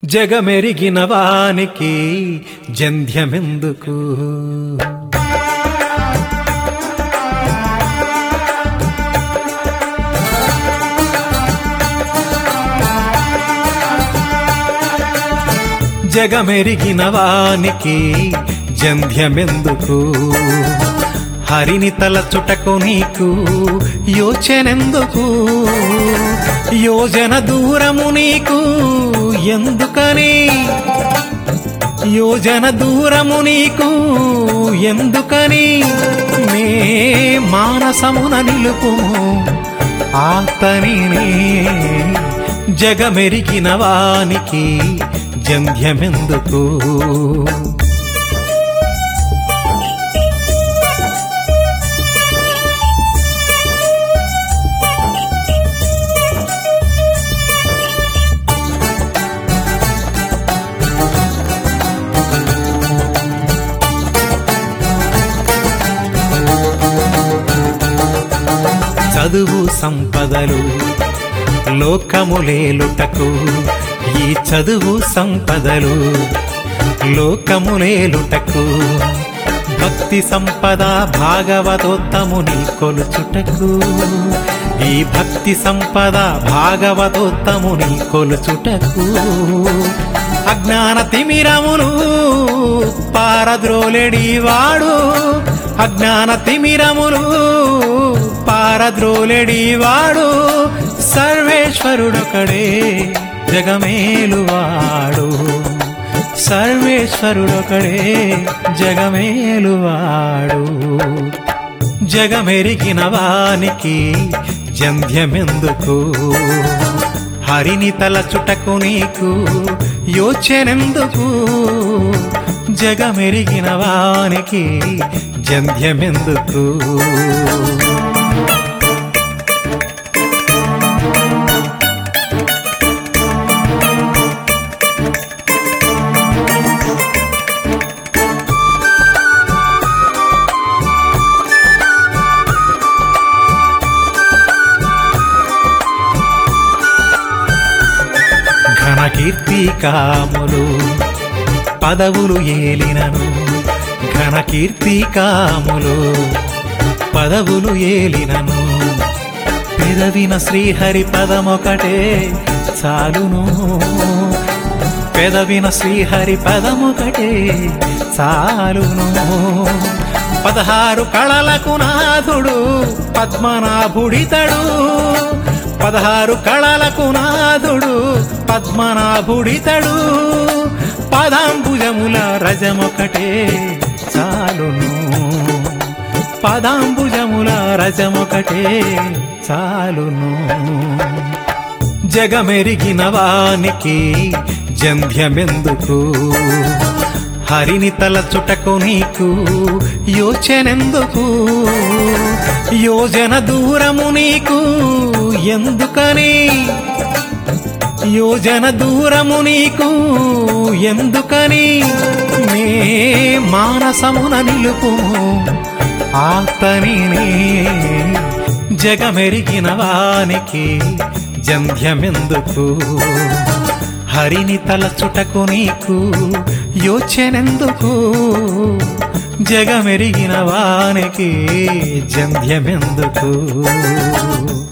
జగమెరిగిన వానికి జంధ్యమెందుకు జగమెరిగిన వానికి జంధ్యమెందుకు హరిని తలచుటకు నీకు యోచనెందుకు యోజన దూరము నీకు ఎందుకని యోజన దూరము నీకు ఎందుకని నే మానసమున నిలుపుము ఆతనినే జగమెరిగిన వానికి జంధ్యమెందుకు చదువు సంపదలు లోకములేలుటకు ఈ చదువు సంపదలు లోకములేలుటకు భక్తి సంపద భాగవతోత్తముని కొలుచుటకు ఈ భక్తి సంపద భాగవతోత్తముని కొలుచుటకు అజ్ఞాన తిమిరమును పారద్రోలెడివాడు అజ్ఞాన తిమిరమును పారద్రోలెడివాడు సర్వేశ్వరుడొకడే జగమేలువాడు సర్వేశ్వరుడొకడే జగమేలువాడు జగమెరిగిన వానికి జంధ్యమెందుకు హరిని తలచుటకు నీకు యోచనెందుకు జగమెరిగిన వానికి జంధ్యమెందుకు ఘనకీర్తి కాములు పదవులు ఏలినను ఘనకీర్తి కాములు పదవులు ఏలినను పెదవిన శ్రీహరి పదమొకటే చాలును పెదవిన శ్రీహరి పదమొకటే చాలును 16 కళలకు నాథుడు పద్మనాభుడితడు 16 కళలకు నాథుడు పద్మనాభుడితడు పదాంబుజముల రజమొకటే చాలును పదాంబుజముల రజమొకటే చాలును జగమెరిగిన వానికి జంధ్యమెందుకు హరిని తలచుటకు నీకు యోచనెందుకు యోజన దూరము నీకు ఎందుకని యోజన దూరము నీకు ఎందుకని నే మానసమున నిలుపుము ఆతనినే జగమెరిగిన వానికి జంధ్యమెందుకు హరిని తలచుటకు నీకు యోచనెందుకు జగమెరిగిన వానికి జంధ్యమెందుకు